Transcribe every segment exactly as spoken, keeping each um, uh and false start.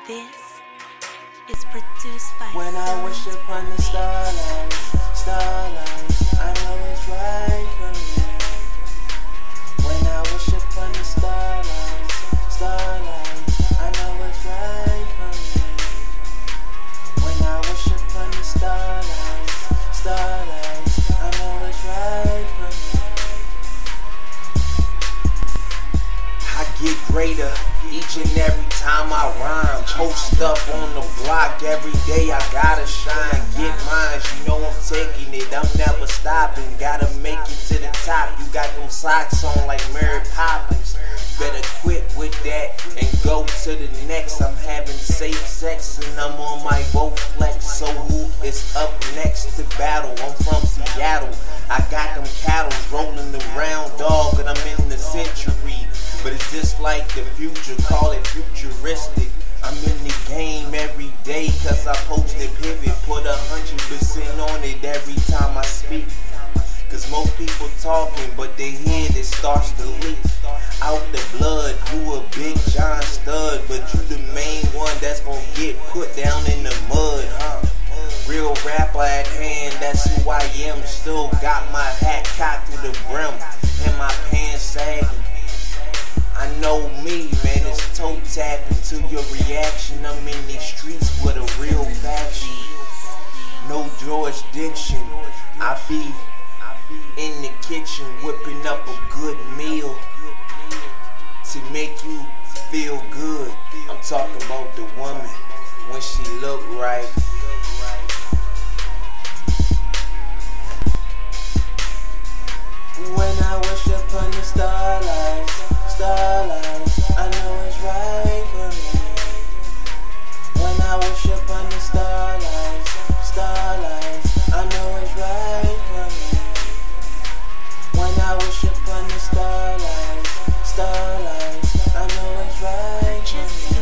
This is produced by When I Sound wish upon the Beats. starlight, starlight, I know it's right for me. When I wish upon the starlight, starlight, I know it's right for me. When I wish upon the starlight, starlight, I know it's right for me. I get greater each and every time I rhyme. Post up on the block every day, I gotta shine. Get mine, you know I'm taking it, I'm never stopping. Gotta make it to the top, you got them socks on like Mary Poppins. Better quit with that and go to the next. I'm having safe sex and I'm on my Bowflex. So who is up next to battle? I'm from Seattle, I got them cattle rolling around, dog, and I'm in the century. But it's just like the future, call it futuristic. I'm in the game every day cause I posted pivot. Put a hundred percent on it every time I speak. Cause most people talking but they head it starts to leak. Out the blood, you a big John stud, but you the main one that's gonna get put down in the mud, huh? Real rapper at hand, that's who I am. Still got my hat cocked to the brim and my pants sagging. I know me, man, it's toe tapping to your reaction. I'm in these streets with a real faction. No jurisdiction. I be in the kitchen whipping up a good meal to make you feel good. I'm talking about the woman when she look right. When I wish upon the starlight, starlight, I know it's right for me. When I wish upon the starlight, starlight, I know it's right for me. When I wish upon the starlight, starlight, I know it's right for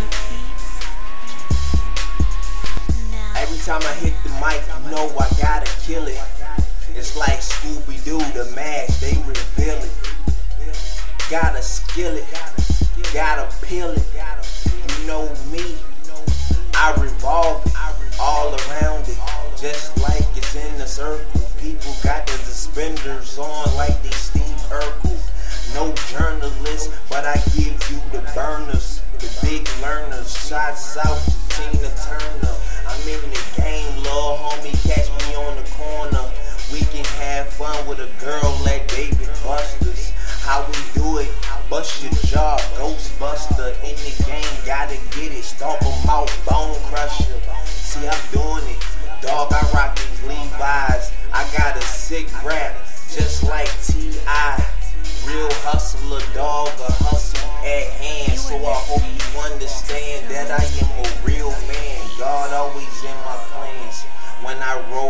me. Every time I hit the mic, you know I gotta kill it. It's like Scooby-Doo, the mask, they reveal it. Gotta skill it, gotta peel it. You know me, I revolve it all around it, just like it's in a circle. People got the suspenders on like they Steve Urkel. No journalist, but I give you the burners, the big learners. Shots out to Tina Turner. I'm in the game, little homie, catch me on the corner. We can have fun with a girl like David Busters. How we do it, bust your jaw, Ghostbuster. In the game, gotta get it, stomp them out, bone crusher. See, I'm doing it, dog, I rock these Levi's. I got a sick rap, just like T I Real hustler, dog, a hustle at hand. So I hope you understand that I am a real man. God always in my plans. When I roll